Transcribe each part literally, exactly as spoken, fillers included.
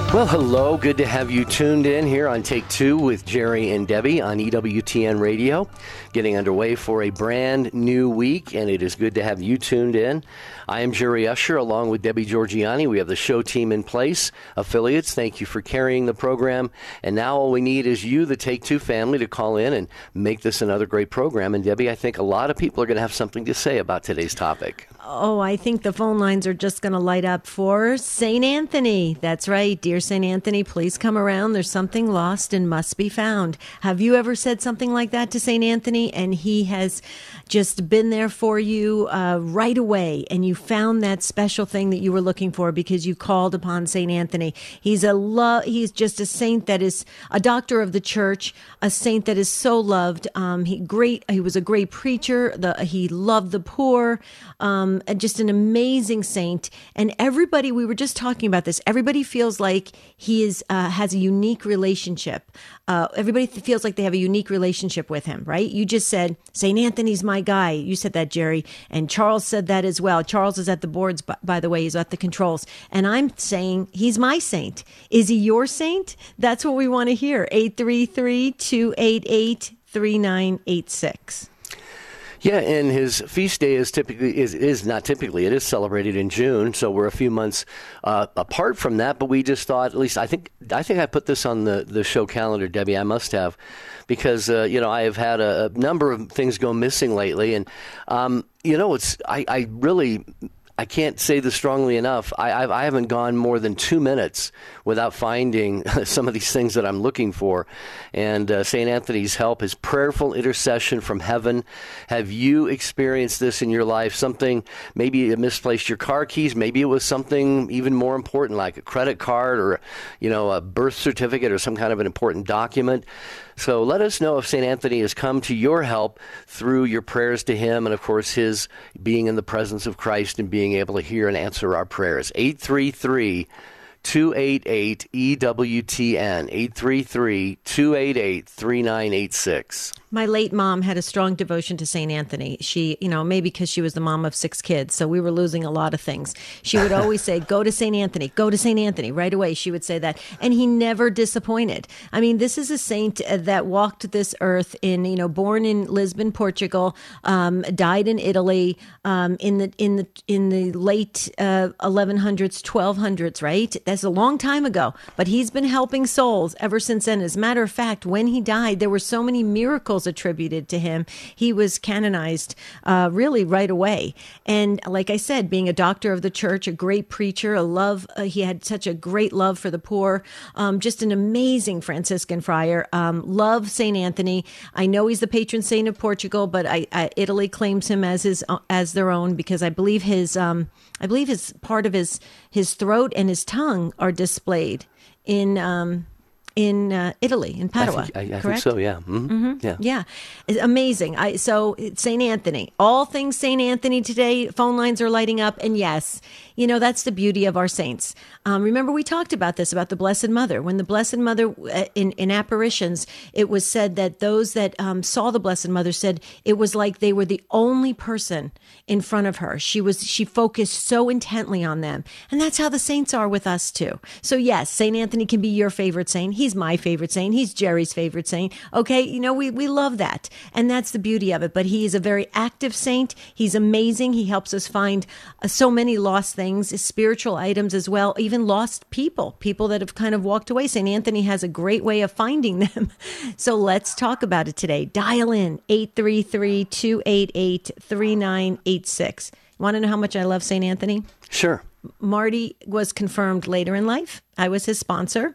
Well, hello. Good to have you tuned in here on Take Two with Jerry and Debbie on E W T N Radio. Getting underway for a brand new week, and it is good to have you tuned in. I am Jerry Usher, along with Debbie Georgiani. We have the show team in place. Affiliates, thank you for carrying the program. And now all we need is you, the Take Two family, to call in and make this another great program. And Debbie, I think a lot of people are going to have something to say about today's topic. Oh, I think the phone lines are just going to light up for Saint Anthony. That's right. Dear Saint Anthony, please come around. There's something lost and must be found. Have you ever said something like that to Saint Anthony and he has just been there for you uh, right away, and you found that special thing that you were looking for because you called upon Saint Anthony? He's a lo- He's just a saint that is a doctor of the church, a saint that is so loved. Um, he great. He was a great preacher. The, he loved the poor. Um, just an amazing saint. And everybody, we were just talking about this, everybody feels like he is uh, has a unique relationship. Uh, everybody feels like they have a unique relationship with him, right? You just said, Saint Anthony's my guy. You said that, Jerry. And Charles said that as well. Charles is at the boards, by, by the way. He's at the controls. And I'm saying he's my saint. Is he your saint? That's what we want to hear. eight three three, two eight eight, three nine eight six. Yeah, and his feast day is typically is is not typically it is celebrated in June, so we're a few months uh, apart from that. But we just thought, at least I think I think I put this on the, the show calendar, Debbie. I must have, because uh, you know I have had a, a number of things go missing lately, and um, you know it's I, I really. I can't say this strongly enough. I, I've, I haven't gone more than two minutes without finding some of these things that I'm looking for. And uh, Saint Anthony's help, his prayerful intercession from heaven. Have you experienced this in your life? Something, maybe you misplaced your car keys. Maybe it was something even more important, like a credit card or, you know, a birth certificate or some kind of an important document. So let us know if Saint Anthony has come to your help through your prayers to him, and of course his being in the presence of Christ and being able to hear and answer our prayers. eight three three, two eight eight, E W T N, eight three three, two eight eight, three nine eight six. My late mom had a strong devotion to Saint Anthony. She, you know, maybe because she was the mom of six kids, so we were losing a lot of things. She would always say, go to Saint Anthony, go to Saint Anthony. Right away, she would say that. And he never disappointed. I mean, this is a saint that walked this earth in, you know, born in Lisbon, Portugal, um, died in Italy um, in the in the in the late uh, eleven hundreds, twelve hundreds, right? That's a long time ago. But he's been helping souls ever since then. As a matter of fact, when he died, there were so many miracles attributed to him. He was canonized uh, really right away. And like I said, being a doctor of the church, a great preacher, a love, uh, he had such a great love for the poor, um, just an amazing Franciscan friar. Um, love Saint Anthony. I know he's the patron saint of Portugal, but I, I, Italy claims him as his uh, as their own because I believe his um, I believe his part of his his throat and his tongue are displayed in um, in uh, Italy, in Padua. I think, I, I correct? think so, yeah. Mm-hmm. Mm-hmm. Yeah. Yeah. It's amazing. I, so Saint Anthony, all things Saint Anthony today, phone lines are lighting up. And yes, you know, that's the beauty of our saints. Um, remember, we talked about this, about the Blessed Mother. When the Blessed Mother, uh, in, in apparitions, it was said that those that um, saw the Blessed Mother said it was like they were the only person in front of her. She was, she focused so intently on them. And that's how the saints are with us too. So yes, Saint Anthony can be your favorite saint. He's my favorite saint. He's Jerry's favorite saint. Okay. You know, we, we love that. And that's the beauty of it. But he is a very active saint. He's amazing. He helps us find uh, so many lost things, spiritual items as well, even lost people, people that have kind of walked away. Saint Anthony has a great way of finding them. So let's talk about it today. Dial in eight three three, two eight eight, three nine eight six. Want to know how much I love Saint Anthony? Sure. Marty was confirmed later in life. I was his sponsor.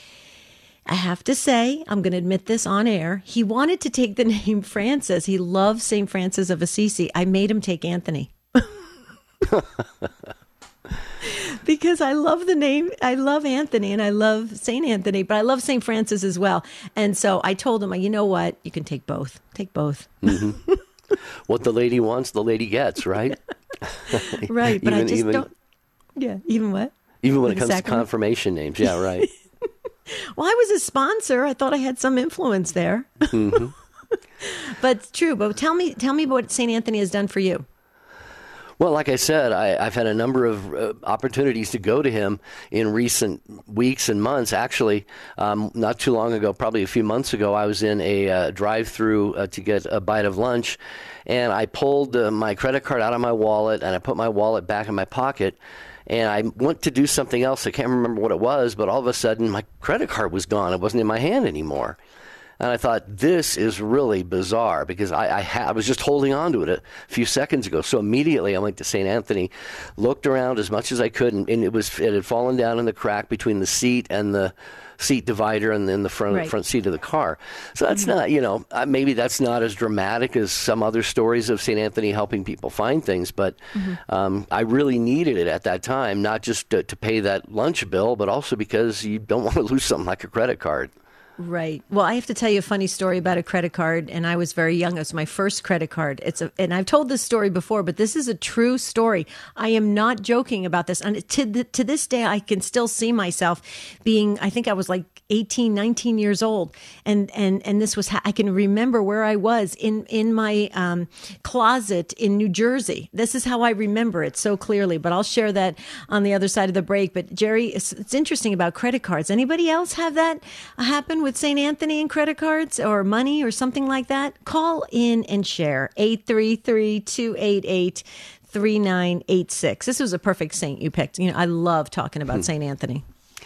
I have to say, I'm going to admit this on air. He wanted to take the name Francis. He loves Saint Francis of Assisi. I made him take Anthony. Because I love the name. I love Anthony and I love Saint Anthony, but I love Saint Francis as well. And so I told him, you know what? You can take both. Take both. Mm-hmm. What the lady wants, the lady gets, right? Right. But even, I just even, don't. Yeah. Even what? Even when With it comes to confirmation names. Yeah, right. Well, I was a sponsor. I thought I had some influence there. Mm-hmm. But it's true. But tell me, tell me what Saint Anthony has done for you. Well, like I said, I, I've had a number of uh, opportunities to go to him in recent weeks and months. Actually, um, not too long ago, probably a few months ago, I was in a uh, drive-through uh, to get a bite of lunch, and I pulled uh, my credit card out of my wallet, and I put my wallet back in my pocket, and I went to do something else. I can't remember what it was, but all of a sudden, my credit card was gone. It wasn't in my hand anymore. And I thought, this is really bizarre because I, I, ha- I was just holding on to it a few seconds ago. So immediately I went to Saint Anthony, looked around as much as I could, and, and it was it had fallen down in the crack between the seat and the seat divider and then the front Right. front seat of the car. So that's Mm-hmm. not, you know, uh, maybe that's not as dramatic as some other stories of Saint Anthony helping people find things, but Mm-hmm. um, I really needed it at that time, not just to, to pay that lunch bill, but also because you don't want to lose something like a credit card. Right. Well, I have to tell you a funny story about a credit card, and I was very young. It was my first credit card. It's a, and I've told this story before, but this is a true story. I am not joking about this. And to the, to this day, I can still see myself being, I think I was like eighteen, nineteen years old. And, and, and this was, I can remember where I was in, in my um, closet in New Jersey. This is how I remember it so clearly, but I'll share that on the other side of the break. But Jerry, it's, it's interesting about credit cards. Anybody else have that happen with Saint Anthony and credit cards or money or something like that? Call in and share eight three three, two eight eight, three nine eight six. This was a perfect saint you picked. You know, I love talking about Saint Anthony.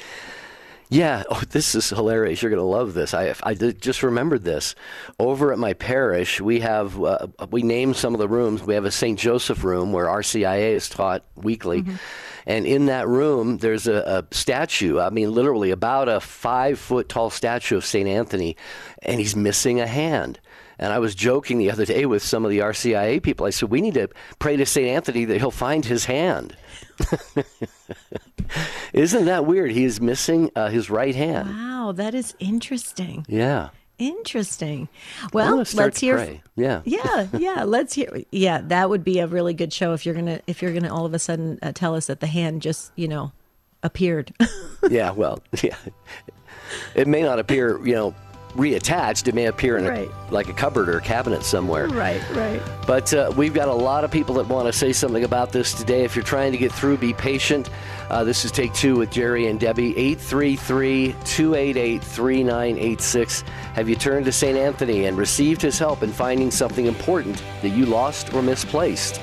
Yeah, oh, this is hilarious. You're going to love this. I I did, just remembered this. Over at my parish, we have uh, we named some of the rooms. We have a Saint Joseph room where R C I A is taught weekly. Mm-hmm. And in that room, there's a, a statue, I mean, literally about a five-foot tall statue of Saint Anthony, and he's missing a hand. And I was joking the other day with some of the R C I A people. I said, we need to pray to Saint Anthony that he'll find his hand. Isn't that weird? He is missing uh, his right hand. Wow, that is interesting. Yeah. Interesting. Well, let's let's hear. Pray. Yeah. Yeah, yeah. Let's hear. Yeah, that would be a really good show if you're gonna if you're gonna all of a sudden uh, tell us that the hand just you know appeared. Yeah. Well. Yeah. It may not appear, you know, reattached. It may appear in Right. a, like a cupboard or a cabinet somewhere. Right, right. But uh, we've got a lot of people that want to say something about this today. If you're trying to get through, be patient. Uh, this is Take Two with Jerry and Debbie. eight three three, two eight eight, three nine eight six. Have you turned to Saint Anthony and received his help in finding something important that you lost or misplaced?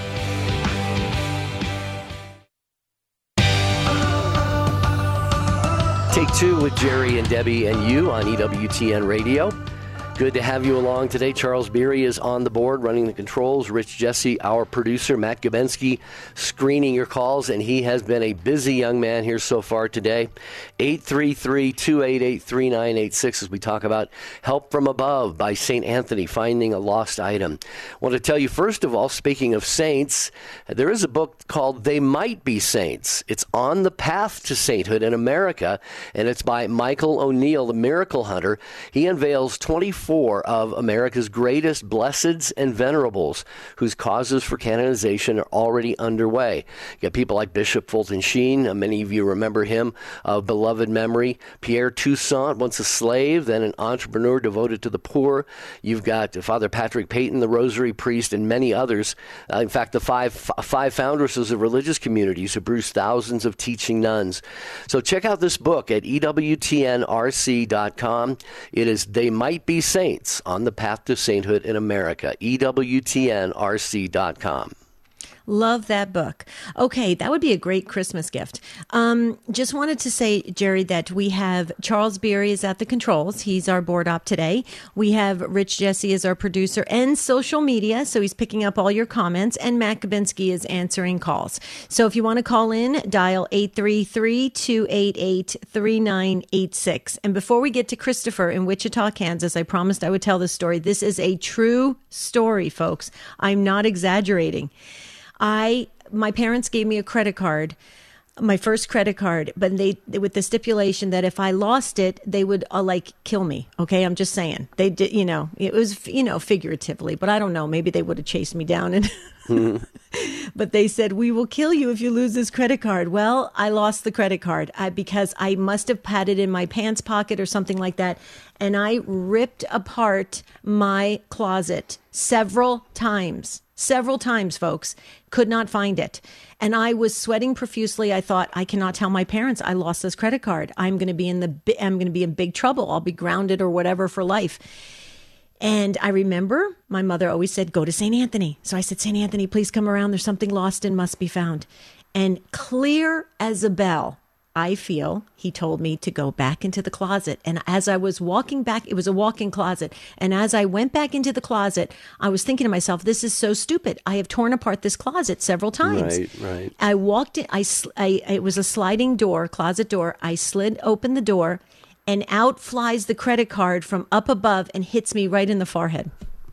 Take Two with Jerry and Debbie and you on E W T N Radio. Good to have you along today. Charles Beery is on the board running the controls. Rich Jesse, our producer. Matt Gabensky screening your calls, and he has been a busy young man here so far today. eight three three, two eight eight, three nine eight six as we talk about Help from Above by Saint Anthony, finding a lost item. I want to tell you, first of all, speaking of saints, there is a book called They Might Be Saints. It's on the path to sainthood in America, and it's by Michael O'Neill, the miracle hunter. He unveils twenty-four of America's greatest blesseds and venerables whose causes for canonization are already underway. You got people like Bishop Fulton Sheen. Uh, many of you remember him of beloved memory. Pierre Toussaint, once a slave, then an entrepreneur devoted to the poor. You've got Father Patrick Peyton, the Rosary priest, and many others. Uh, in fact, the five f- five foundresses of religious communities who produced thousands of teaching nuns. So check out this book at E W T N R C dot com. It is They Might Be Saints on the Path to Sainthood in America. E W T N R C dot com. Love that book. Okay, that would be a great Christmas gift. Um, just wanted to say, Jerry, that we have Charles Beery is at the controls. He's our board op today. We have Rich Jesse as our producer and social media, so he's picking up all your comments, and Matt Gabensky is answering calls. So if you want to call in, dial eight three three, two eight eight, three nine eight six. And before we get to Christopher in Wichita, Kansas, I promised I would tell this story. This is a true story, folks. I'm not exaggerating. I, my parents gave me a credit card, my first credit card, but they, with the stipulation that if I lost it, they would uh, like kill me. Okay. I'm just saying they did, you know, it was, you know, figuratively, but I don't know, maybe they would have chased me down and, mm-hmm. But they said, we will kill you if you lose this credit card. Well, I lost the credit card I, because I must have had it in my pants pocket or something like that. And I ripped apart my closet several times. several times, folks, could not find it. And I was sweating profusely. I thought, I cannot tell my parents I lost this credit card. I'm going to be in the, bi- I'm going to be in big trouble. I'll be grounded or whatever for life. And I remember my mother always said, go to Saint Anthony. So I said, Saint Anthony, please come around. There's something lost and must be found. And clear as a bell, I feel he told me to go back into the closet. And as I was walking back, it was a walk-in closet. And as I went back into the closet, I was thinking to myself, this is so stupid. I have torn apart this closet several times. Right, right. I walked in, I, I, it was a sliding door, closet door. I slid open the door and out flies the credit card from up above and hits me right in the forehead.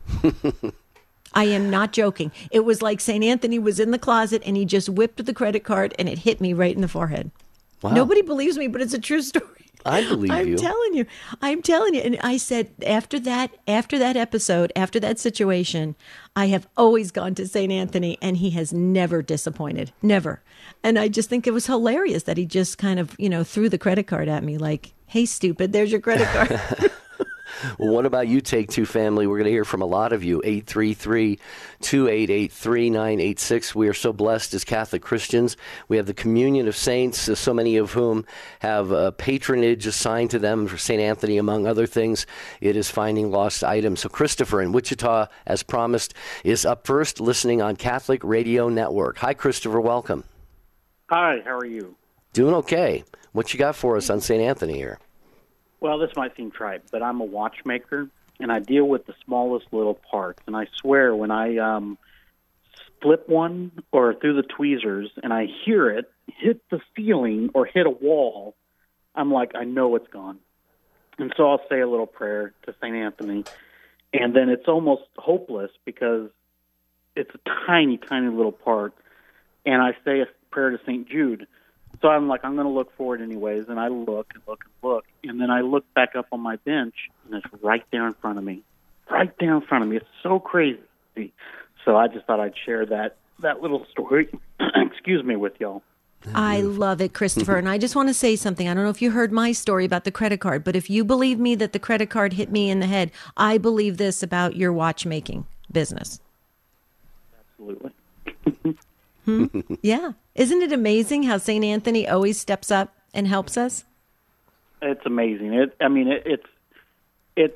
I am not joking. It was like Saint Anthony was in the closet and he just whipped the credit card and it hit me right in the forehead. Wow. Nobody believes me, but it's a true story. I believe I'm you. I'm telling you. I'm telling you. And I said, after that, after that episode, after that situation, I have always gone to Saint Anthony and he has never disappointed. Never. And I just think it was hilarious that he just kind of, you know, threw the credit card at me like, hey, stupid, there's your credit card. Well, what about you, Take Two family? We're going to hear from a lot of you. eight three three, two eight eight, three nine eight six. We are so blessed as Catholic Christians. We have the communion of saints, uh, so many of whom have uh, patronage assigned to them for Saint Anthony, among other things. It is finding lost items. So Christopher in Wichita, as promised, is up first, listening on Catholic Radio Network. Hi, Christopher. Welcome. Hi, how are you? Doing okay. What you got for us on Saint Anthony here? Well, this might seem trite, but I'm a watchmaker, and I deal with the smallest little parts. And I swear, when I um, flip one or through the tweezers and I hear it hit the ceiling or hit a wall, I'm like, I know it's gone. And so I'll say a little prayer to Saint Anthony, and then it's almost hopeless because it's a tiny, tiny little part. And I say a prayer to Saint Jude. So I'm like, I'm going to look for it anyways, and I look and look and look, and then I look back up on my bench, and it's right there in front of me, right there in front of me. It's so crazy. So I just thought I'd share that, that little story, excuse me, with y'all. I love it, Christopher. And I just want to say something. I don't know if you heard my story about the credit card, but if you believe me that the credit card hit me in the head, I believe this about your watchmaking business. Absolutely. Hmm? Yeah. Isn't it amazing how Saint Anthony always steps up and helps us? It's amazing. It, I mean, it, it's it's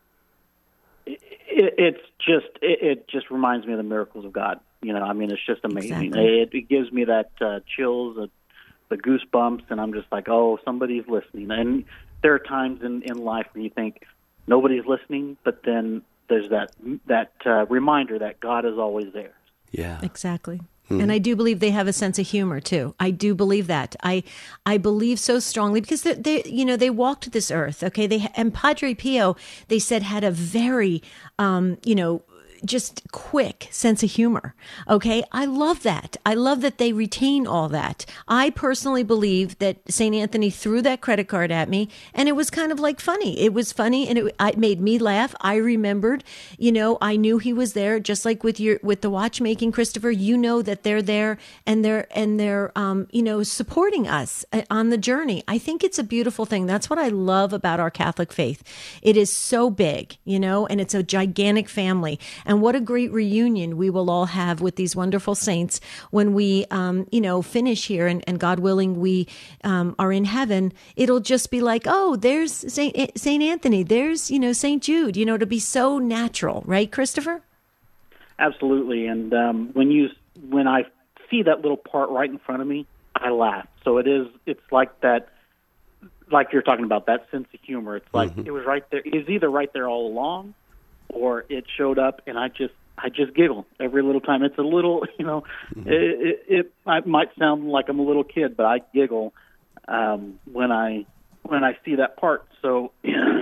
it, it's just it, it just reminds me of the miracles of God. You know, I mean, it's just amazing. Exactly. It, it gives me that uh, chills, uh, the goosebumps, and I'm just like, oh, somebody's listening. And there are times in, in life when you think nobody's listening, but then there's that that uh, reminder that God is always there. Yeah. Exactly. And I do believe they have a sense of humor too. I do believe that. I I believe so strongly because they, they you know they walked this earth. Okay, they and Padre Pio, they said, had a very um, you know just quick sense of humor. Okay, I love that. I love that they retain all that. I personally believe that Saint Anthony threw that credit card at me, and it was kind of like funny. It was funny, and it, it made me laugh. I remembered, you know, I knew he was there, just like with your with the watchmaking, Christopher. You know that they're there, and they're and they're um, you know supporting us on the journey. I think it's a beautiful thing. That's what I love about our Catholic faith. It is so big, you know, and it's a gigantic family. And what a great reunion we will all have with these wonderful saints when we, um, you know, finish here and, and God willing, we um, are in heaven. It'll just be like, oh, there's Saint Saint Anthony. There's, you know, Saint Jude, you know, to be so natural. Right, Christopher? Absolutely. And um, when you when I see that little part right in front of me, I laugh. So it is, it's like that, like you're talking about, that sense of humor. It's like mm-hmm. It was right there. It was either right there all along, or it showed up, and I just I just giggle every little time. It's a little, you know, mm-hmm. it, it, it, it might sound like I'm a little kid, but I giggle um, when I when I see that part. So,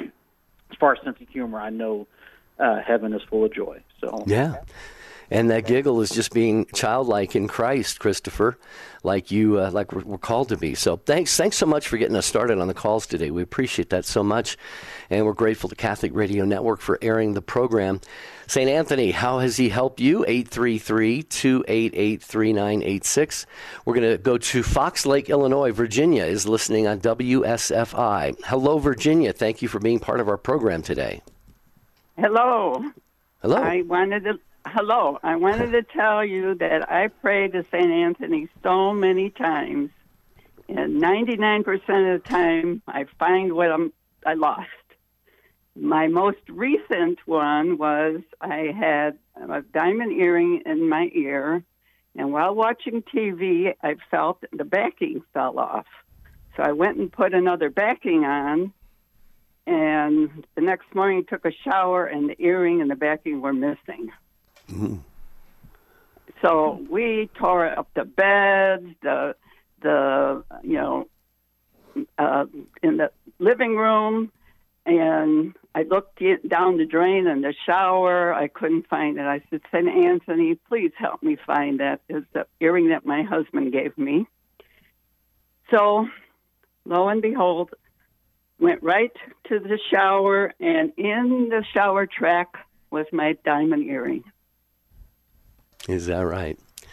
as far as sense of humor, I know uh, heaven is full of joy. So yeah. And that giggle is just being childlike in Christ, Christopher, like you, uh, like we're, we're called to be. So thanks, thanks so much for getting us started on the calls today. We appreciate that so much, and we're grateful to Catholic Radio Network for airing the program. Saint Anthony, how has he helped you? eight three three, two eight eight, three nine eight six. We're going to go to Fox Lake, Illinois. Virginia is listening on W S F I. Hello, Virginia. Thank you for being part of our program today. Hello. Hello. I wanted to hello. I wanted to tell you that I prayed to Saint Anthony so many times, and ninety-nine percent of the time I find what I'm, I lost. My most recent one was I had a diamond earring in my ear, and while watching T V, I felt the backing fell off. So I went and put another backing on, and the next morning took a shower, and the earring and the backing were missing. Mm-hmm. So we tore up the beds, the the you know uh, in the living room, and I looked down the drain in the shower. I couldn't find it. I said, Saint Anthony, please help me find that. It's the earring that my husband gave me. So, lo and behold, went right to the shower, and in the shower track was my diamond earring. Is that right?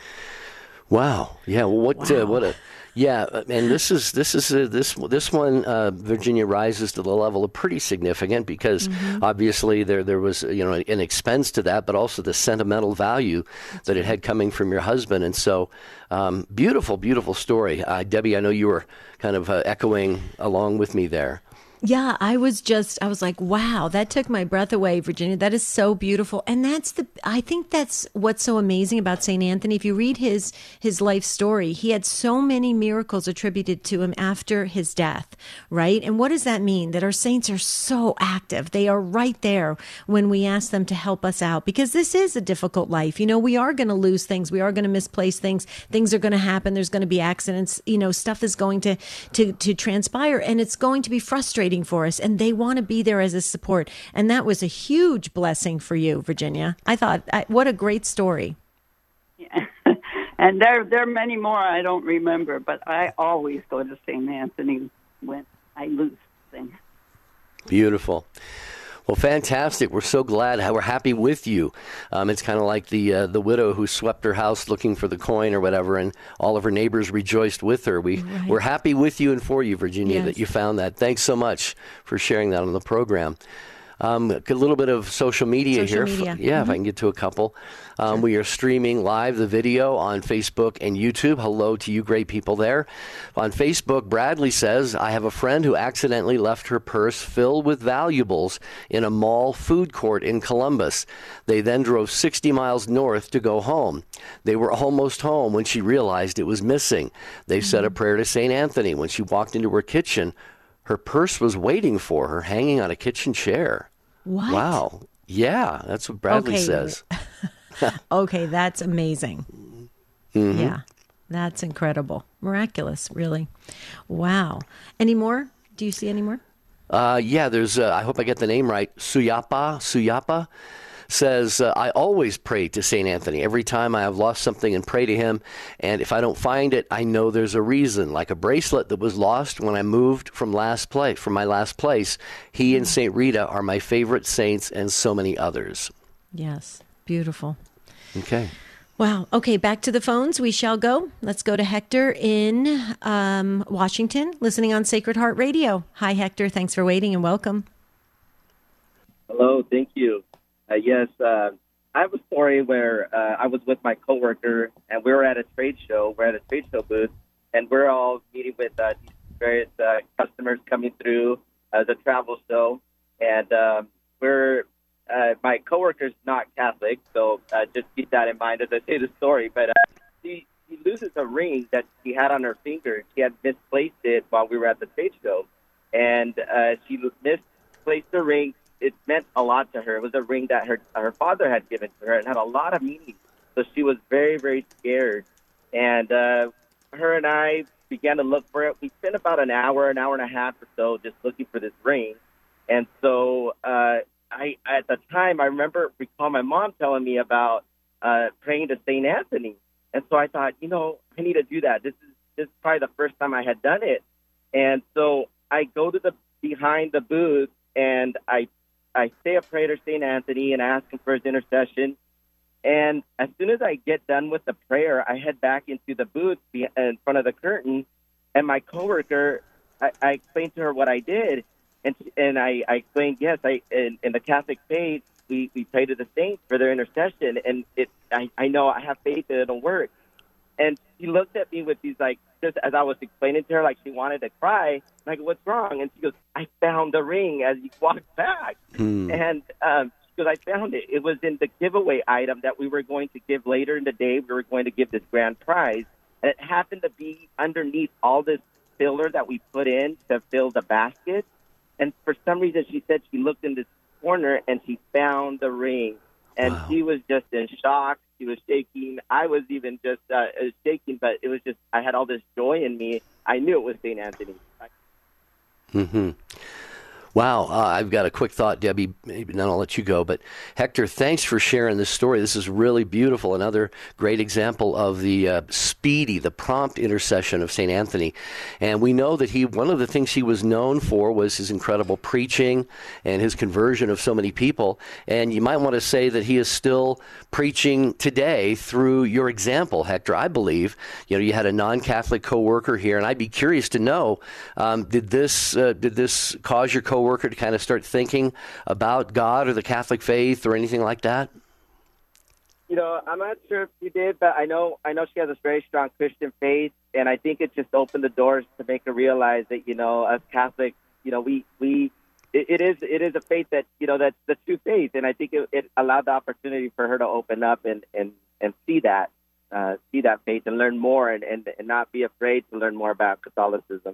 Wow. Yeah. Well, what? Wow. Uh, what a. Yeah, and this is this is uh, this this one, uh, Virginia, rises to the level of pretty significant because mm-hmm. obviously there there was you know an expense to that, but also the sentimental value that it had coming from your husband, and so um, beautiful, beautiful story, uh, Debbie. I know you were kind of uh, echoing along with me there. Yeah, I was just, I was like, wow, that took my breath away, Virginia. That is so beautiful. And that's the, I think that's what's so amazing about Saint Anthony. If you read his, his life story, he had so many miracles attributed to him after his death, right? And what does that mean? That our saints are so active. They are right there when we ask them to help us out, because this is a difficult life. You know, we are going to lose things. We are going to misplace things. Things are going to happen. There's going to be accidents. You know, stuff is going to, to, to transpire, and it's going to be frustrating for us, and they want to be there as a support. And that was a huge blessing for you, Virginia. I thought, I, what a great story. Yeah. And there, there are many more I don't remember, but I always go to Saint Anthony when I lose things. Beautiful. Well, fantastic. We're so glad. We're happy with you. Um, it's kind of like the uh, the widow who swept her house looking for the coin or whatever, and all of her neighbors rejoiced with her. We, right. We're happy with you and for you, Virginia, yes. that you found that. Thanks so much for sharing that on the program. Um, a little bit of social media social here. Media. Yeah, mm-hmm. If I can get to a couple. Um, sure. We are streaming live the video on Facebook and YouTube. Hello to you great people there. On Facebook, Bradley says, I have a friend who accidentally left her purse filled with valuables in a mall food court in Columbus. They then drove sixty miles north to go home. They were almost home when she realized it was missing. They mm-hmm. said a prayer to Saint Anthony. When she walked into her kitchen, her purse was waiting for her, hanging on a kitchen chair. What? Wow. Yeah, that's what Bradley okay. says. Okay, that's amazing. Mm-hmm. Yeah, that's incredible. Miraculous, really. Wow. Any more? Do you see any more? Uh, yeah, there's, uh, I hope I get the name right, Suyapa, Suyapa. Says, uh, I always pray to Saint Anthony every time I have lost something and pray to him. And if I don't find it, I know there's a reason. Like a bracelet that was lost when I moved from last place, from my last place. He and Saint Rita are my favorite saints, and so many others. Yes. Beautiful. Okay. Wow. Okay. Back to the phones. We shall go. Let's go to Hector in um, Washington, listening on Sacred Heart Radio. Hi, Hector. Thanks for waiting and welcome. Hello. Thank you. Uh, yes, uh, I have a story where uh, I was with my coworker, and we were at a trade show. We're at a trade show booth, and we're all meeting with uh, various uh, customers coming through uh, the travel show. And um, we're uh, my coworker's not Catholic, so uh, just keep that in mind as I say the story. But uh, she, she loses a ring that she had on her finger. She had misplaced it while we were at the trade show, and uh, she misplaced the ring. It meant a lot to her. It was a ring that her her father had given to her and had a lot of meaning. So she was very, very scared. And uh, her and I began to look for it. We spent about an hour, an hour and a half or so just looking for this ring. And so uh, I, at the time, I remember recall my mom telling me about uh, praying to Saint Anthony. And so I thought, you know, I need to do that. This is, this is probably the first time I had done it. And so I go to the behind the booth, and I I say a prayer to Saint Anthony and ask him for his intercession. And as soon as I get done with the prayer, I head back into the booth in front of the curtain. And my coworker, I, I explained to her what I did. And and I, I explained, yes, I in, in the Catholic faith, we, we pray to the saints for their intercession, and it I, I know I have faith that it'll work. And she looked at me with these, like, just as I was explaining to her, like she wanted to cry. I'm like, what's wrong? And she goes, I found the ring as you walked back. Hmm. And um, she goes, I found it. It was in the giveaway item that we were going to give later in the day. We were going to give this grand prize. And it happened to be underneath all this filler that we put in to fill the basket. And for some reason, she said she looked in this corner and she found the ring. And wow. She was just in shock. She was shaking. I was even just uh, shaking, but it was just, I had all this joy in me. I knew it was Saint Anthony. Mm-hmm. Wow. Uh, I've got a quick thought, Debbie, maybe then I'll let you go. But Hector, thanks for sharing this story. This is really beautiful. Another great example of the uh, speedy, the prompt intercession of Saint Anthony. And we know that he, one of the things he was known for was his incredible preaching and his conversion of so many people. And you might want to say that he is still preaching today through your example, Hector. I believe, you know, you had a non-Catholic coworker here, and I'd be curious to know, um, did this uh, did this cause your coworker worker to kind of start thinking about God or the Catholic faith or anything like that? You know, I'm not sure if she did, but I know I know she has a very strong Christian faith, and I think it just opened the doors to make her realize that, you know, as Catholics, you know, we we it, it is it is a faith that, you know, that's the true faith, and I think it, it allowed the opportunity for her to open up and and and see that uh, see that faith and learn more, and, and and not be afraid to learn more about Catholicism.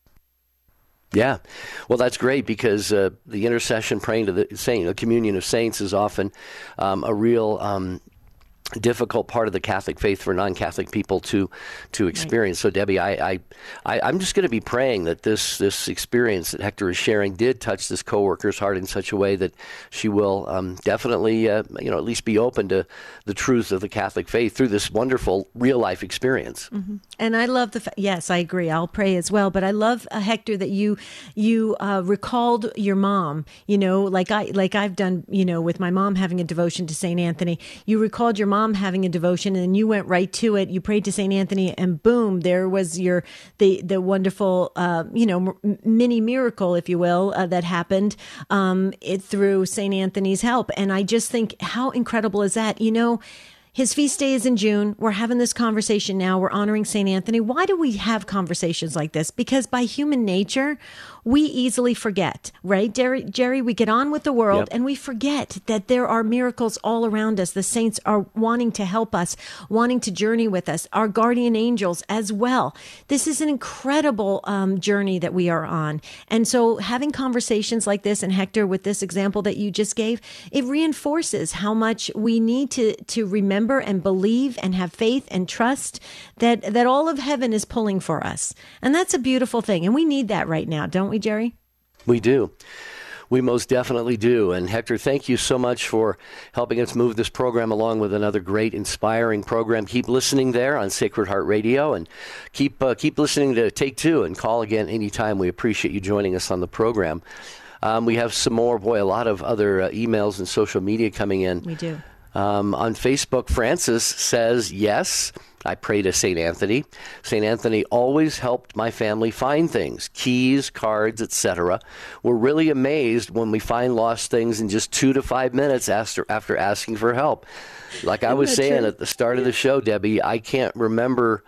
Yeah, well, that's great, because uh, the intercession, praying to the saint, the communion of saints, is often um, a real um, difficult part of the Catholic faith for non-Catholic people to to experience. Right. So, Debbie, I, I, I I'm just going to be praying that this this experience that Hector is sharing did touch this coworker's heart in such a way that she will um, definitely, uh, you know, at least be open to the truth of the Catholic faith through this wonderful real life experience. Mm-hmm. And I love the fa- yes, I agree. I'll pray as well. But I love uh, Hector that you you uh, recalled your mom. You know, like I like I've done. You know, with my mom having a devotion to Saint Anthony, you recalled your mom having a devotion, and you went right to it. You prayed to Saint Anthony, and boom, there was your the the wonderful uh, you know m- mini miracle, if you will, uh, that happened um, it through Saint Anthony's help. And I just think, how incredible is that? You know, his feast day is in June. We're having this conversation now. We're honoring Saint Anthony. Why do we have conversations like this? Because by human nature, we easily forget, right, Jerry? Jerry, we get on with the world, yep. And we forget that there are miracles all around us. The saints are wanting to help us, wanting to journey with us, our guardian angels as well. This is an incredible um, journey that we are on. And so having conversations like this, and Hector, with this example that you just gave, it reinforces how much we need to, to remember and believe and have faith and trust that, that all of heaven is pulling for us. And that's a beautiful thing. And we need that right now, don't we, Jerry? We do. We most definitely do. And Hector, thank you so much for helping us move this program along with another great, inspiring program. Keep listening there on Sacred Heart Radio, and keep uh, keep listening to Take Two, and call again anytime. We appreciate you joining us on the program. Um, we have some more, boy, a lot of other uh, emails and social media coming in. We do. Um, on Facebook, Francis says, yes, I pray to Saint Anthony. Saint Anthony always helped my family find things, keys, cards, et cetera. We're really amazed when we find lost things in just two to five minutes after, after asking for help. Like I was saying true? At the start of the show, Debbie, I can't remember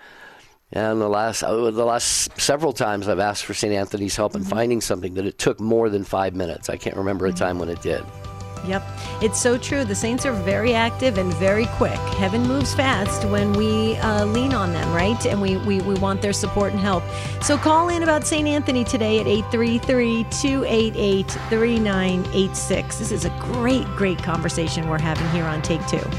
and the last uh, the last several times I've asked for Saint Anthony's help in mm-hmm. finding something that it took more than five minutes. I can't remember a time when it did. Yep. It's so true. The saints are very active and very quick. Heaven moves fast when we uh, lean on them, right? And we, we, we want their support and help. So call in about Saint Anthony today at eight three three, two eight eight, three nine eight six. This is a great, great conversation we're having here on Take Two.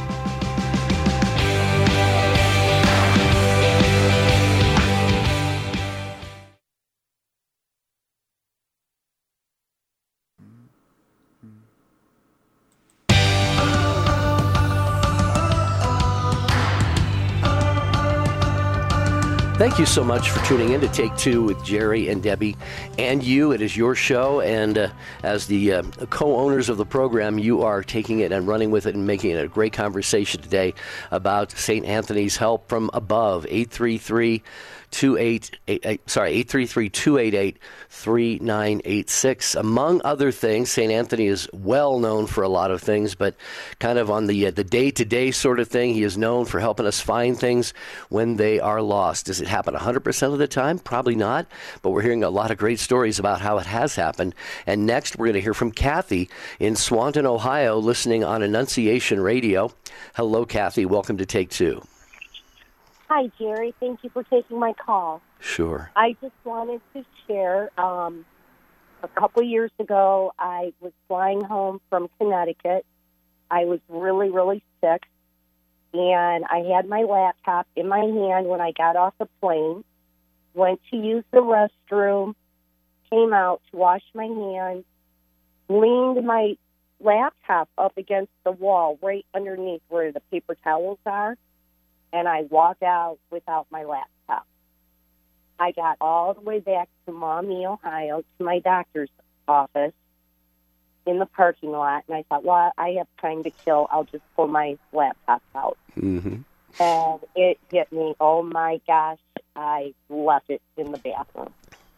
Thank you so much for tuning in to Take Two with Jerry and Debbie and you. It is your show, and uh, as the uh, co-owners of the program, you are taking it and running with it and making it a great conversation today about Saint Anthony's help from above. eight three three two eight eight, sorry, eight three three, two eight eight, three nine eight six. Among other things, Saint Anthony is well known for a lot of things, but kind of on the uh, the day-to-day sort of thing, he is known for helping us find things when they are lost. Does it happen one hundred percent of the time? Probably not, but we're hearing a lot of great stories about how it has happened. And next, we're going to hear from Kathy in Swanton, Ohio, listening on Annunciation Radio. Hello, Kathy. Welcome to Take Two. Hi, Jerry. Thank you for taking my call. Sure. I just wanted to share, um, a couple years ago, I was flying home from Connecticut. I was really, really sick, and I had my laptop in my hand when I got off the plane, went to use the restroom, came out to wash my hands, leaned my laptop up against the wall right underneath where the paper towels are, and I walked out without my laptop. I got all the way back to Maumee, Ohio, to my doctor's office in the parking lot, and I thought, well, I have time to kill. I'll just pull my laptop out. Mm-hmm. And it hit me, oh, my gosh, I left it in the bathroom.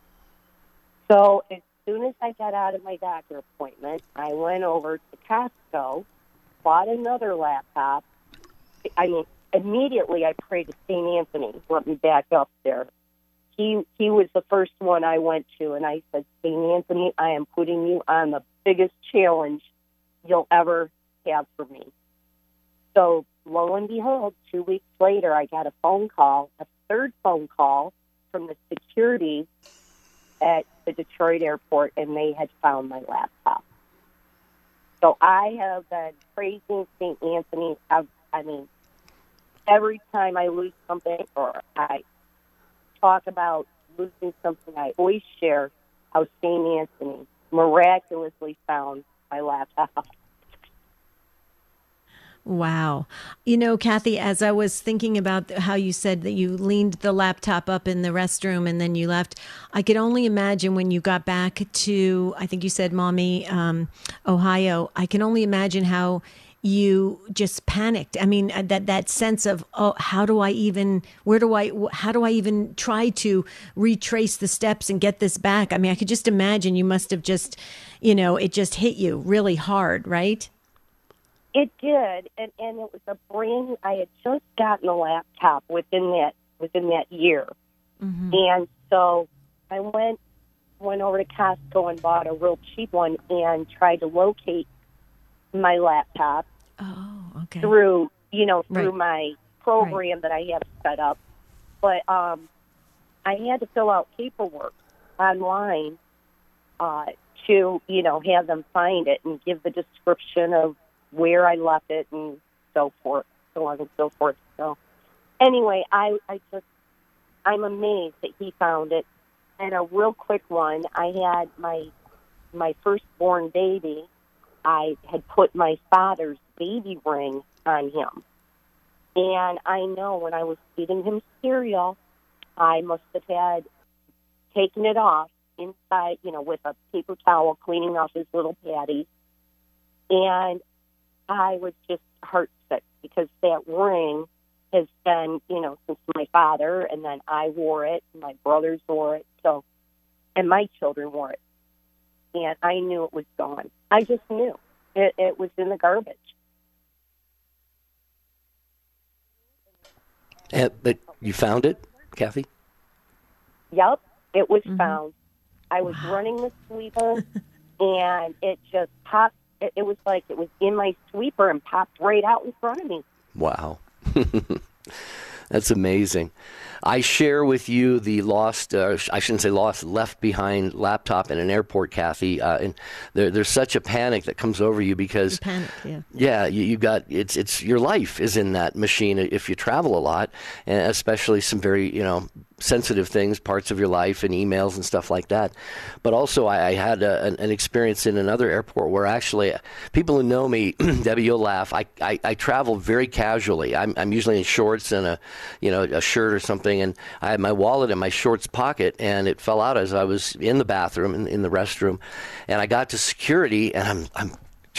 So as soon as I got out of my doctor appointment, I went over to Costco, bought another laptop. I mean, immediately I prayed to Saint Anthony, let me back up there. He he was the first one I went to, and I said, Saint Anthony, I am putting you on the biggest challenge you'll ever have for me. So lo and behold, two weeks later, I got a phone call, a third phone call from the security at the Detroit airport, and they had found my laptop. So I have been praising Saint Anthony. I've, I mean, every time I lose something or I talk about losing something, I always share how Saint Anthony miraculously found my laptop. Wow. You know, Kathy, as I was thinking about how you said that you leaned the laptop up in the restroom and then you left, I could only imagine when you got back to, I think you said Maumee, um, Ohio, I can only imagine how you just panicked. I mean, that that sense of, oh, how do I even, where do I, how do I even try to retrace the steps and get this back? I mean, I could just imagine you must have just, you know, it just hit you really hard, right? It did, and, and it was a brand. I had just gotten a laptop within that within that year, mm-hmm. and so I went went over to Costco and bought a real cheap one and tried to locate my laptop. Oh, okay. Through you know through right. my program right. that I have set up, but um, I had to fill out paperwork online uh, to you know have them find it and give the description of where I left it and so forth, so on and so forth. So anyway, I, I just, I'm amazed that he found it. And a real quick one, I had my, my firstborn baby, I had put my father's baby ring on him. And I know when I was feeding him cereal, I must have had taken it off inside, you know, with a paper towel, cleaning off his little patties. And I was just heartsick because that ring has been, you know, since my father, and then I wore it, and my brothers wore it, so, and my children wore it. And I knew it was gone. I just knew. It, it was in the garbage. Uh, but you found it, Kathy? Yep, it was mm-hmm. found. I was wow. running the sweeper, and it just popped. It, it was like it was in my sweeper and popped right out in front of me. Wow. That's amazing. I share with you the lost, uh, I shouldn't say lost, left behind laptop in an airport, Kathy. Uh, and there, there's such a panic that comes over you because, you panic, yeah, yeah, you, you got it's it's your life is in that machine if you travel a lot, and especially some very you know sensitive things, parts of your life, and emails and stuff like that. But also, I, I had a, an, an experience in another airport where actually people who know me, Debbie, you'll laugh. I, I, I travel very casually. I'm I'm usually in shorts and a you know a shirt or something, and I had my wallet in my shorts pocket, and it fell out as I was in the bathroom in, in the restroom, and I got to security, and I'm I'm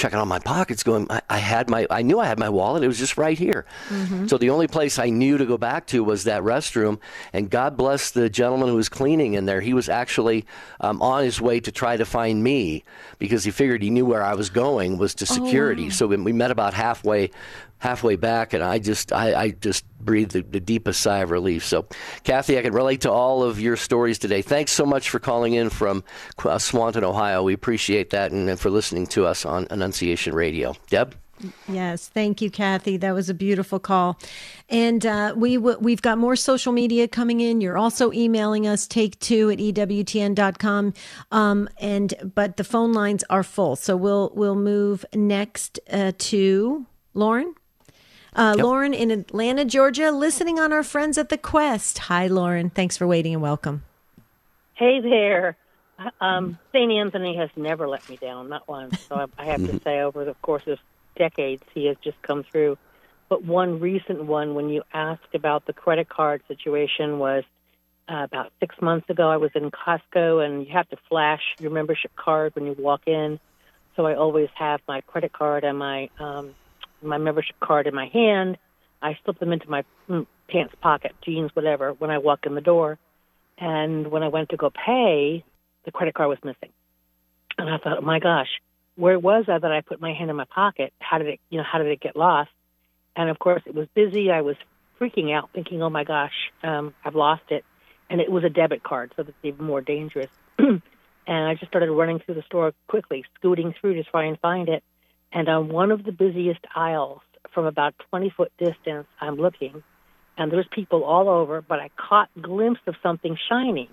checking all my pockets going, I, I had my, I knew I had my wallet. It was just right here. Mm-hmm. So the only place I knew to go back to was that restroom. And God bless the gentleman who was cleaning in there. He was actually um, on his way to try to find me because he figured he knew where I was going was to security. Oh, wow. So we, we met about halfway halfway back, and I just I, I just breathed the, the deepest sigh of relief. So, Kathy, I can relate to all of your stories today. Thanks so much for calling in from uh, Swanton, Ohio. We appreciate that, and, and for listening to us on Annunciation Radio. Deb? Yes, thank you, Kathy. That was a beautiful call. And uh, we w- we've got more social media coming in. You're also emailing us, take two at E W T N dot com. Um, and but the phone lines are full. So we'll we'll move next uh, to Lauren. Uh, yep. Lauren in Atlanta, Georgia, listening on our friends at the Quest. Hi, Lauren. Thanks for waiting and welcome. Hey there. Um, Saint Anthony has never let me down, not once. So I, I have to say, over the course of decades, he has just come through. But one recent one, when you asked about the credit card situation, was uh, about six months ago. I was in Costco, and you have to flash your membership card when you walk in. So I always have my credit card and my um, my membership card in my hand. I slip them into my mm, pants pocket, jeans, whatever, when I walk in the door. And when I went to go pay, the credit card was missing. And I thought, oh my gosh, where was I that I put my hand in my pocket? How did it, you know, how did it get lost? And of course, it was busy. I was freaking out, thinking, oh my gosh, um, I've lost it. And it was a debit card, so that's even more dangerous. And I just started running through the store quickly, scooting through to try and find it. And on one of the busiest aisles, from about twenty-foot distance, I'm looking, and there's people all over, but I caught a glimpse of something shining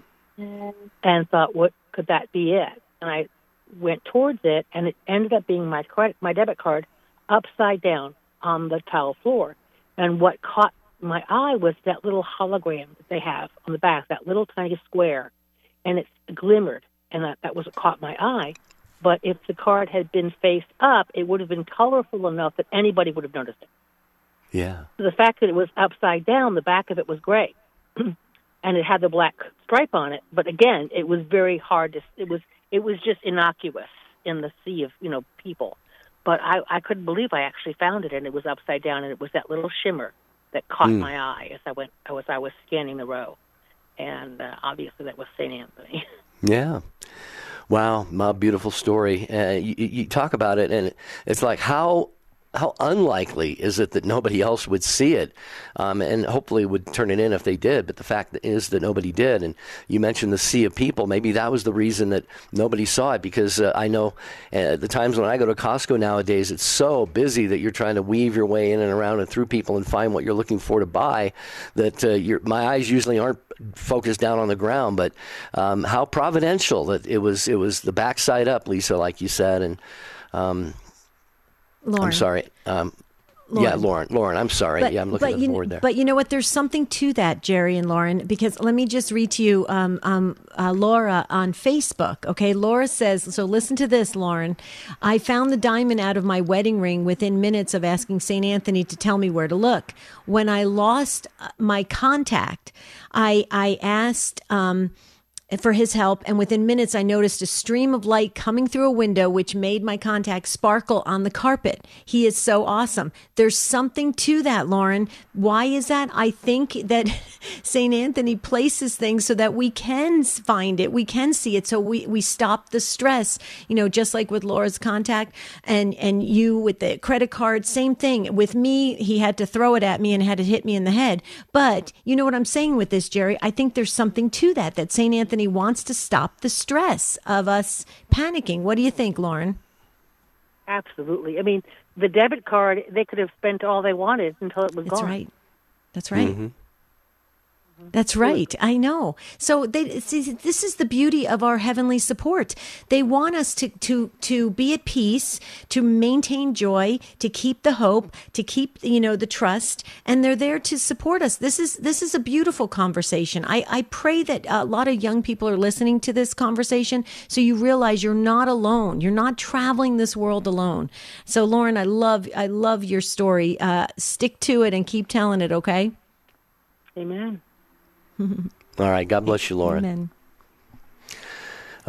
and thought, what could that be it? And I went towards it, and it ended up being my credit, my debit card upside down on the tile floor. And what caught my eye was that little hologram that they have on the back, that little tiny square, and it glimmered, and that, that was what caught my eye. But if the card had been face up, it would have been colorful enough that anybody would have noticed it. Yeah. So the fact that it was upside down, the back of it was gray, and it had the black stripe on it. But again, it was very hard to. It was it was just innocuous in the sea of you know people. But I, I couldn't believe I actually found it, and it was upside down, and it was that little shimmer that caught mm. my eye as I went as I was scanning the row, and uh, obviously that was Saint Anthony. Yeah. Wow, my beautiful story. Uh, you, you talk about it, and it's like how how unlikely is it that nobody else would see it, um, and hopefully would turn it in if they did. But the fact is that nobody did. And you mentioned the sea of people. Maybe that was the reason that nobody saw it, because uh, I know uh, the times when I go to Costco nowadays, it's so busy that you're trying to weave your way in and around and through people and find what you're looking for to buy, that uh, your, my eyes usually aren't focused down on the ground. But um, how providential that it was. It was the backside up, Lisa, like you said, and. Um, Lauren. I'm sorry. Um, Lauren. Yeah, Lauren. Lauren, I'm sorry. But, yeah, I'm looking but at the you, board there. But you know what? There's something to that, Jerry and Lauren, because let me just read to you um, um, uh, Laura on Facebook. Okay, Laura says, so listen to this, Lauren. I found the diamond out of my wedding ring within minutes of asking Saint Anthony to tell me where to look. When I lost my contact, I, I asked... Um, for his help, and within minutes I noticed a stream of light coming through a window which made my contact sparkle on the carpet. He is so awesome. There's something to that, Lauren. Why is that? I think that Saint Anthony places things so that we can find it, we can see it, so we, we stop the stress, you know, just like with Laura's contact and, and you with the credit card, same thing. With me, he had to throw it at me and had to hit me in the head. But you know what I'm saying with this, Jerry? I think there's something to that, that Saint Anthony wants to stop the stress of us panicking. What do you think, Lauren? Absolutely. I mean, the debit card, they could have spent all they wanted until it was That's gone. That's right. That's right. Mm-hmm. That's right. I know. So they see, this is the beauty of our heavenly support. They want us to, to, to be at peace, to maintain joy, to keep the hope, to keep, you know, the trust, and they're there to support us. This is, this is a beautiful conversation. I, I pray that a lot of young people are listening to this conversation, so you realize you're not alone. You're not traveling this world alone. So Lauren, I love, I love your story. Uh, stick to it and keep telling it. Okay. Amen. All right. God bless you, Lauren. Amen.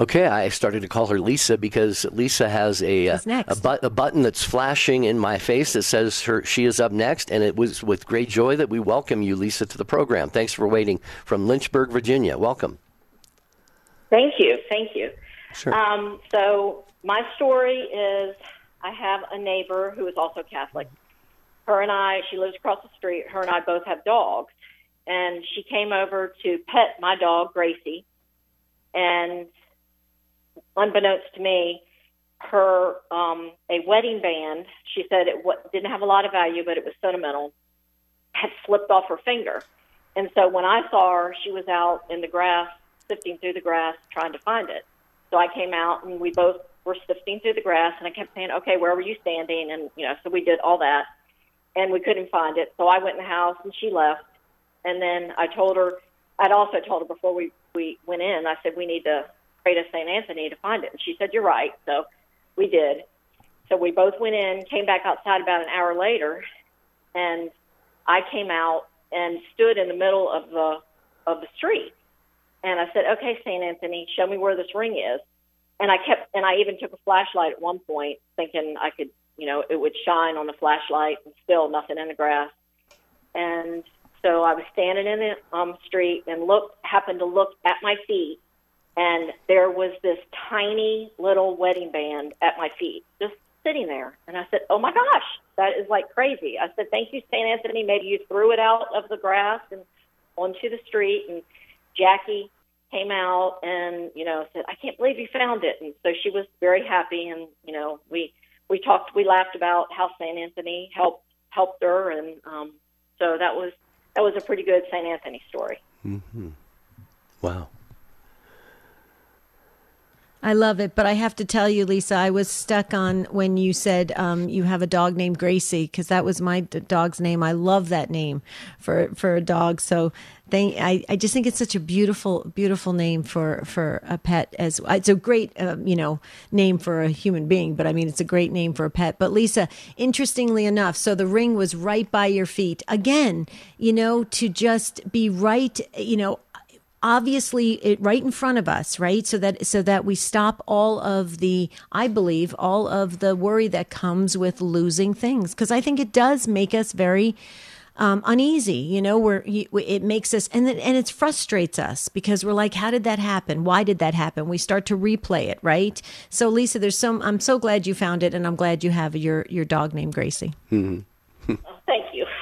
Okay, I started to call her Lisa because Lisa has a uh, a, bu- a button that's flashing in my face that says her she is up next, and it was with great joy that we welcome you, Lisa, to the program. Thanks for waiting from Lynchburg, Virginia. Welcome. Thank you, thank you. Sure. Um, so my story is I have a neighbor who is also Catholic. Her and I, she lives across the street, her and I both have dogs, and she came over to pet my dog, Gracie, and unbeknownst to me, her um, a wedding band, she said it w- didn't have a lot of value, but it was sentimental, had slipped off her finger. And so when I saw her, she was out in the grass, sifting through the grass, trying to find it. So I came out, and we both were sifting through the grass, and I kept saying, okay, where were you standing? And, you know, so we did all that, and we couldn't find it. So I went in the house, and she left. And then I told her, I'd also told her before we, we went in, I said, we need to pray to Saint Anthony to find it. And she said, you're right. So we did. So we both went in, came back outside about an hour later, and I came out and stood in the middle of the of the street. And I said, okay, Saint Anthony, show me where this ring is. And I kept, and I even took a flashlight at one point, thinking I could, you know, it would shine on the flashlight, and still nothing in the grass. And so I was standing in the um, street and looked, happened to look at my feet, and there was this tiny little wedding band at my feet, just sitting there. And I said, oh, my gosh, that is like crazy. I said, thank you, Saint Anthony. Maybe you threw it out of the grass and onto the street. And Jackie came out and, you know, said, I can't believe you found it. And so she was very happy. And, you know, we, we talked, we laughed about how Saint Anthony helped, helped her. And um, so that was, that was a pretty good Saint Anthony story. Mm-hmm. Wow. I love it, but I have to tell you, Lisa, I was stuck on when you said um, you have a dog named Gracie, because that was my d- dog's name. I love that name for for a dog. So they, I, I just think it's such a beautiful, beautiful name for, for a pet. As it's a great, uh, you know, name for a human being, but I mean, it's a great name for a pet. But Lisa, interestingly enough, so the ring was right by your feet. Again, you know, to just be right, you know, obviously it right in front of us, right? So that, so that we stop all of the, I believe, all of the worry that comes with losing things. Cause I think it does make us very um, uneasy, you know, where it makes us, and it, and it frustrates us because we're like, how did that happen? Why did that happen? We start to replay it, right? So Lisa, there's some, I'm so glad you found it, and I'm glad you have your, your dog named Gracie. Mm-hmm. Oh, thank you.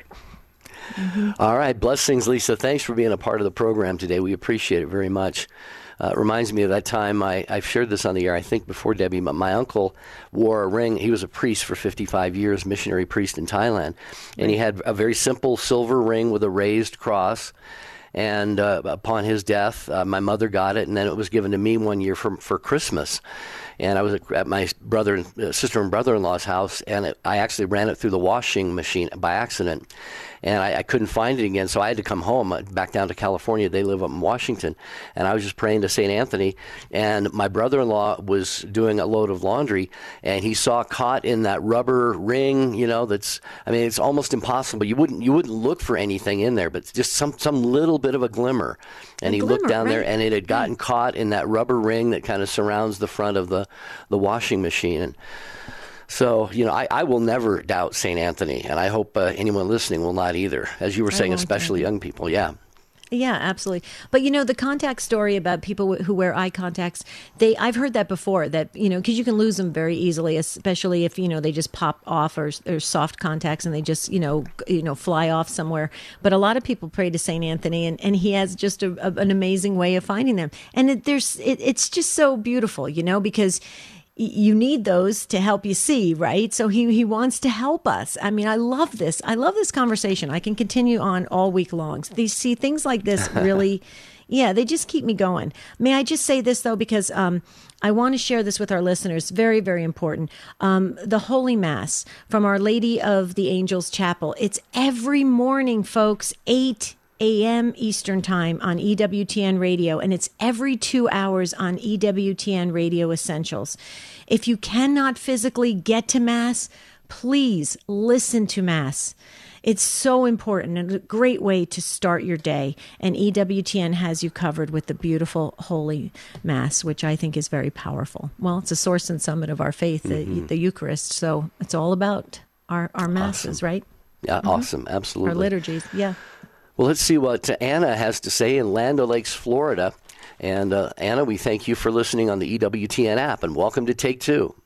Mm-hmm. All right. Blessings, Lisa. Thanks for being a part of the program today. We appreciate it very much. Uh, it reminds me of that time, I, I've shared this on the air, I think, before, Debbie, but my uncle wore a ring. He was a priest for fifty-five years, missionary priest in Thailand, and he had a very simple silver ring with a raised cross. And uh, upon his death, uh, my mother got it, and then it was given to me one year for, for Christmas. And I was at my brother, uh, sister and brother-in-law's house, and it, I actually ran it through the washing machine by accident. And I, I couldn't find it again, so I had to come home, uh, back down to California. They live up in Washington. And I was just praying to Saint Anthony, and my brother-in-law was doing a load of laundry, and he saw caught in that rubber ring, you know, that's, I mean, it's almost impossible. You wouldn't you wouldn't look for anything in there, but just some, some little bit of a glimmer. And a he glimmer, looked down right. there, and it had gotten right. caught in that rubber ring that kind of surrounds the front of the, the washing machine. And so, you know, I, I will never doubt Saint Anthony, and I hope uh, anyone listening will not either. As you were saying, especially young people, yeah. Yeah, absolutely. But, you know, the contact story about people who wear eye contacts, they I've heard that before, that, you know, because you can lose them very easily, especially if, you know, they just pop off, or they're soft contacts and they just, you know, you know, fly off somewhere. But a lot of people pray to Saint Anthony, and, and he has just a, a, an amazing way of finding them. And it, there's it, it's just so beautiful, you know, because you need those to help you see, right? So he, he wants to help us. I mean, I love this. I love this conversation. I can continue on all week long. These see things like this really, yeah, they just keep me going. May I just say this though, because um, I want to share this with our listeners. Very, very important. Um, the Holy Mass from Our Lady of the Angels Chapel. It's every morning, folks, eight a.m. Eastern Time on E W T N Radio, and it's every two hours on E W T N Radio Essentials. If you cannot physically get to Mass, please listen to Mass. it's so important and a great way to start your day. And E W T N has you covered with the beautiful Holy Mass, which I think is very powerful. Well, it's a source and summit of our faith, mm-hmm. the, the Eucharist. So it's all about our, our masses, awesome. right? Yeah, mm-hmm. awesome. Absolutely. Our liturgies, yeah. Well, let's see what Anna has to say in Land O'Lakes, Florida. And uh, Anna, we thank you for listening on the E W T N app, and welcome to Take Two.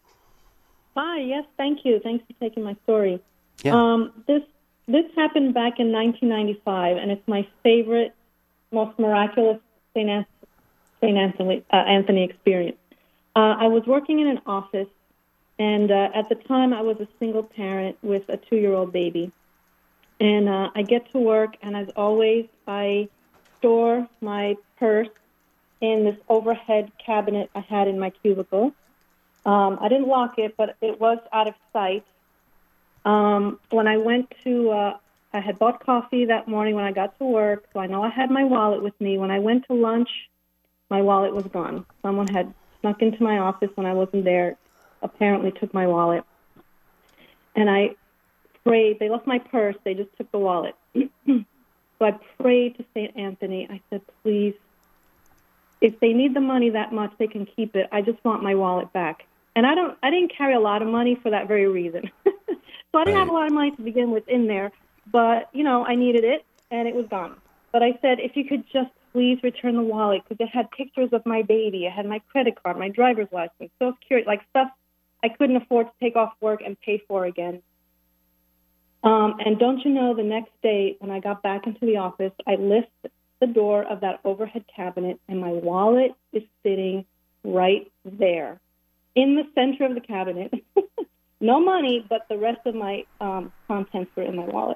Hi, yes, thank you. Thanks for taking my story. Yeah. Um, this this happened back in nineteen ninety-five, and it's my favorite, most miraculous Saint Anthony, Saint Anthony, uh, Anthony experience. Uh, I was working in an office, and uh, at the time I was a single parent with a two-year-old baby. And uh, I get to work, and as always, I store my purse in this overhead cabinet I had in my cubicle. Um, I didn't lock it, but it was out of sight. Um, when I went to, uh, I had bought coffee that morning when I got to work, so I know I had my wallet with me. When I went to lunch, my wallet was gone. Someone had snuck into my office when I wasn't there, apparently took my wallet. And I prayed. They left my purse. They just took the wallet. So I prayed to Saint Anthony. I said, please, if they need the money that much, they can keep it. I just want my wallet back. And I don't. I didn't carry a lot of money for that very reason. So I didn't right. have a lot of money to begin with in there. But, you know, I needed it, and it was gone. But I said, if you could just please return the wallet, because it had pictures of my baby. It had my credit card, my driver's license, Social Security, like stuff I couldn't afford to take off work and pay for again. Um, and don't you know, the next day when I got back into the office, I lift the door of that overhead cabinet, and my wallet is sitting right there in the center of the cabinet. No money, but the rest of my um, contents were in my wallet.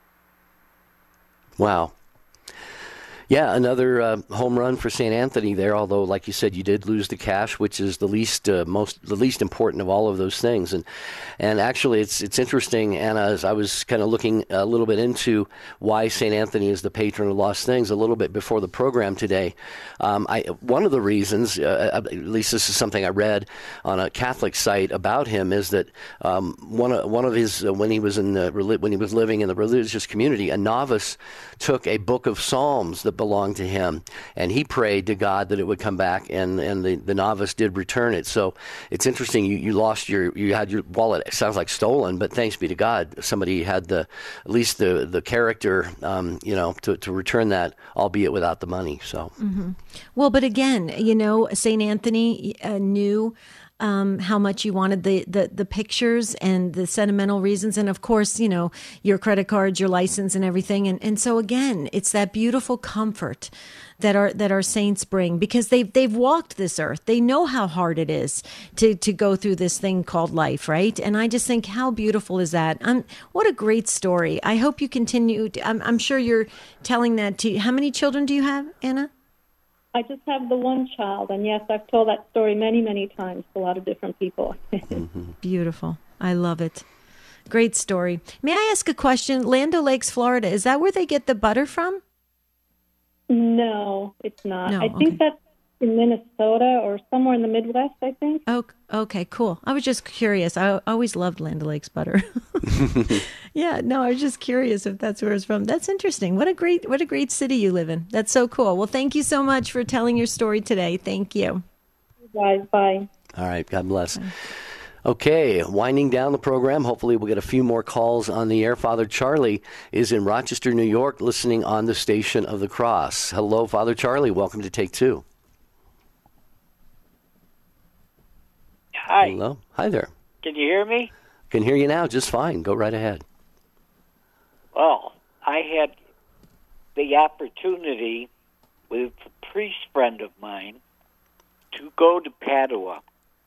Wow. Yeah, another uh, home run for Saint Anthony there. Although, like you said, you did lose the cash, which is the least uh, most the least important of all of those things. And and actually, it's it's interesting, Anna, as I was kind of looking a little bit into why Saint Anthony is the patron of lost things a little bit before the program today. Um, I one of the reasons, uh, at least this is something I read on a Catholic site about him, is that um, one of one of his uh, when he was in the when he was living in the religious community, a novice took a book of Psalms that belonged to him, and he prayed to God that it would come back, and, and the, the novice did return it. So it's interesting, you, you lost your, you had your wallet, it sounds like stolen, but thanks be to God, somebody had the, at least the, the character, um, you know, to, to return that, albeit without the money, so. Mm-hmm. Well, but again, you know, Saint Anthony uh, knew Um, how much you wanted the, the, the pictures and the sentimental reasons. And of course, you know, your credit cards, your license and everything. And, and so again, it's that beautiful comfort that our, that our saints bring, because they've, they've walked this earth. They know how hard it is to, to go through this thing called life. Right. And I just think, how beautiful is that? Um, what a great story. I hope you continue. To, I'm, I'm sure you're telling that to, how many children do you have, Anna? I just have the one child, and yes, I've told that story many, many times to a lot of different people. Mm-hmm. Beautiful. I love it. Great story. May I ask a question? Land O'Lakes, Florida, is that where they get the butter from? No, it's not. No, I think okay. that's in Minnesota or somewhere in the Midwest, I think. Oh, okay, cool. I was just curious. I always loved Land O'Lakes butter. Yeah, no, I was just curious if that's where it's from. That's interesting. What a great, what a great city you live in. That's so cool. Well, thank you so much for telling your story today. Thank you. Bye. Bye. All right. God bless. Bye. Okay, winding down the program. Hopefully we'll get a few more calls on the air. Father Charlie is in Rochester, New York, listening on the Station of the Cross. Hello, Father Charlie. Welcome to Take Two. Hi. Hello. Hi there. Can you hear me? Can hear you now just fine. Go right ahead. Well, I had the opportunity with a priest friend of mine to go to Padua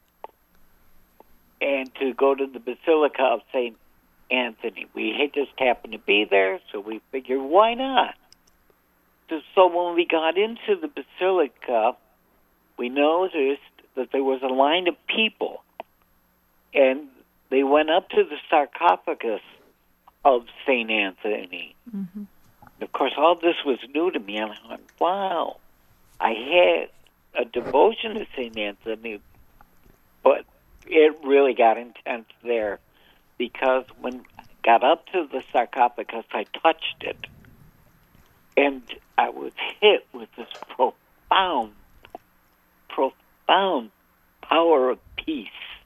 and to go to the Basilica of Saint Anthony. We had just happened to be there, so we figured, why not? So, so when we got into the Basilica, we noticed that there was a line of people, and they went up to the sarcophagus of Saint Anthony. Mm-hmm. Of course, all this was new to me. I went, wow, I had a devotion to Saint Anthony, but it really got intense there, because when got up to the sarcophagus, I touched it, and I was hit with this profound, profound power of peace.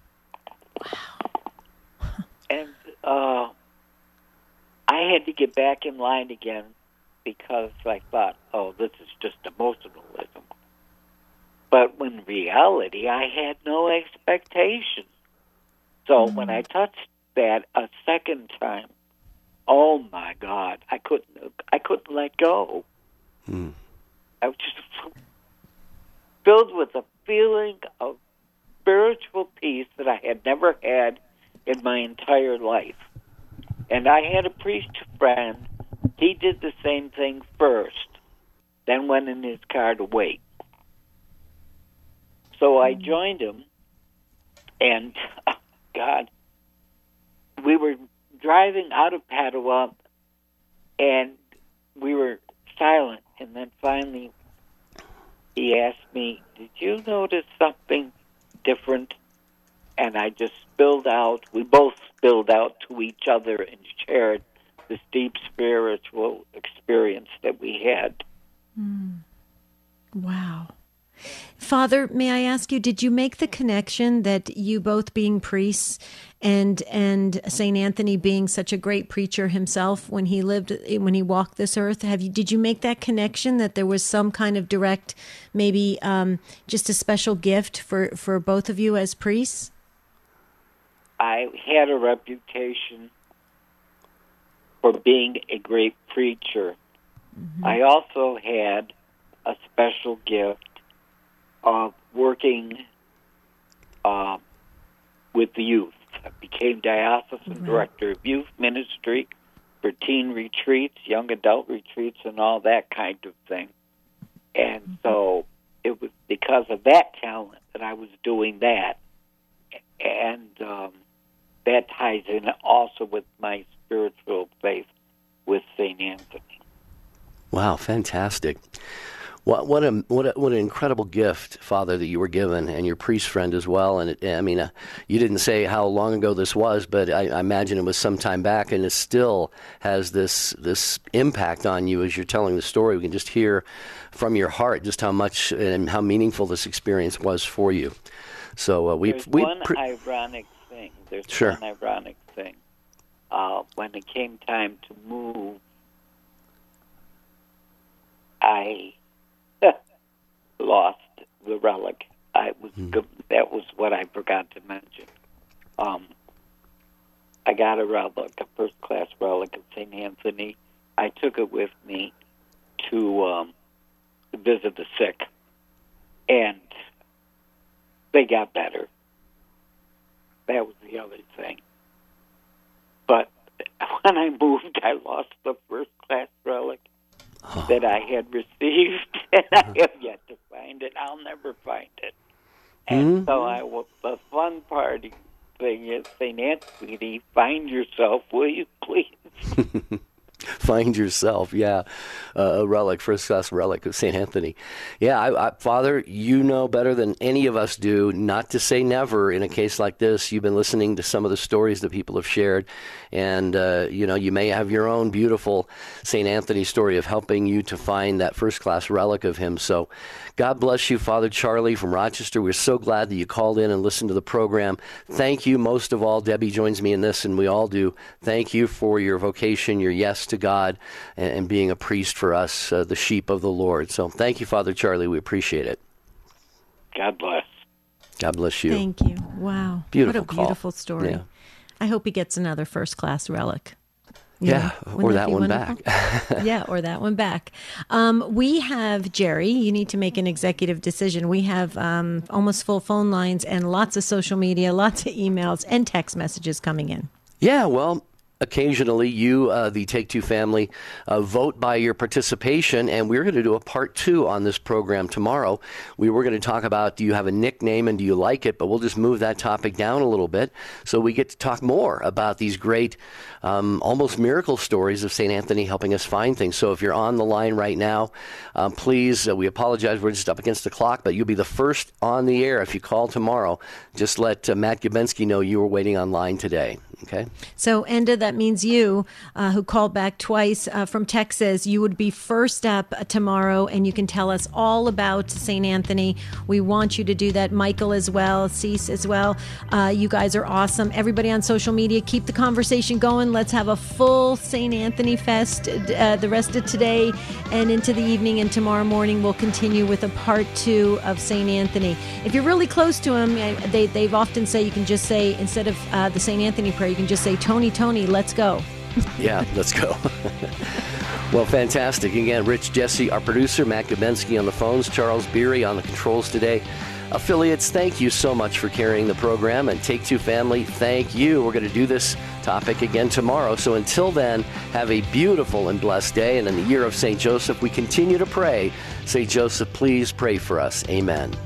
Wow. And uh, I had to get back in line again because I thought, oh, this is just emotionalism. But in reality, I had no expectation. So mm-hmm. when I touched that a second time, oh my God, I couldn't, I couldn't let go. Mm. I was just filled with a feeling of spiritual peace that I had never had in my entire life. And I had a priest friend. He did the same thing first, then went in his car to wait. So I joined him, and oh God, we were driving out of Padua, and we were silent. And then finally, he asked me, "Did you notice something different?" And I just spilled out. We both spilled out to each other and shared this deep spiritual experience that we had. Mm. Wow. Father, may I ask you, did you make the connection that you both being priests and and Saint Anthony being such a great preacher himself when he lived, when he walked this earth, have you, did you make that connection that there was some kind of direct, maybe um, just a special gift for, for both of you as priests? I had a reputation for being a great preacher. Mm-hmm. I also had a special gift of working uh, with the youth. I became diocesan mm-hmm. director of youth ministry for teen retreats, young adult retreats, and all that kind of thing. And mm-hmm. so it was because of that talent that I was doing that. And um, that ties in also with my spiritual faith with Saint Anthony. Wow, fantastic. What what a what a, what an incredible gift, Father, that you were given, and your priest friend as well. And it, I mean, uh, you didn't say how long ago this was, but I, I imagine it was some time back, and it still has this this impact on you as you're telling the story. We can just hear from your heart just how much and how meaningful this experience was for you. So uh, we There's we one pre- ironic thing. There's sure. one ironic thing. Uh, when it came time to move, I lost the relic. I was mm. that was what I forgot to mention. Um, I got a relic, a first-class relic of Saint Anthony. I took it with me to um, visit the sick, and they got better. That was the other thing. But when I moved, I lost the first-class relic oh. that I had received, and I have yet to find it. I'll never find it. And mm-hmm. so I, the fun party thing is, Saint Anthony, find yourself, will you please? Find yourself, yeah. Uh, a relic, first-class relic of Saint Anthony. Yeah, I, I, Father, you know better than any of us do not to say never in a case like this. You've been listening to some of the stories that people have shared, and, uh, you know, you may have your own beautiful Saint Anthony story of helping you to find that first-class relic of him. So God bless you, Father Charlie from Rochester. We're so glad that you called in and listened to the program. Thank you most of all. Debbie joins me in this, and we all do. Thank you for your vocation, your yes to God, and, and being a priest for us, uh, the sheep of the Lord. So thank you, Father Charlie. We appreciate it. God bless. God bless you. Thank you. Wow. Beautiful What a call. beautiful story. Yeah. I hope he gets another first-class relic. Yeah, yeah. or that, that one wonderful? back. yeah, or that one back. Um, we have, Jerry, you need to make an executive decision. We have um, almost full phone lines and lots of social media, lots of emails and text messages coming in. Yeah, well, occasionally you, uh, the Take Two family, uh, vote by your participation, and we're going to do a part two on this program tomorrow. We were going to talk about, do you have a nickname and do you like it, but we'll just move that topic down a little bit so we get to talk more about these great, um, almost miracle stories of Saint Anthony helping us find things. So if you're on the line right now, um, please, uh, we apologize, we're just up against the clock, but you'll be the first on the air if you call tomorrow. Just let uh, Matt Gabensky know you were waiting online today, okay? So end of the that means you, uh, who called back twice uh, from Texas, you would be first up tomorrow, and you can tell us all about Saint Anthony. We want you to do that. Michael as well, Cease as well. Uh, you guys are awesome. Everybody on social media, keep the conversation going. Let's have a full Saint Anthony Fest uh, the rest of today and into the evening, and tomorrow morning we'll continue with a part two of Saint Anthony. If you're really close to him, they, they've often say you can just say, instead of uh, the Saint Anthony prayer, you can just say, Tony, Tony, let's go. Yeah, let's go. Well, fantastic. Again, Rich Jesse, our producer, Matt Gabensky on the phones, Charles Beery on the controls today. Affiliates, thank you so much for carrying the program. And Take Two family, thank you. We're going to do this topic again tomorrow. So until then, have a beautiful and blessed day. And in the year of Saint Joseph, we continue to pray. Saint Joseph, please pray for us. Amen.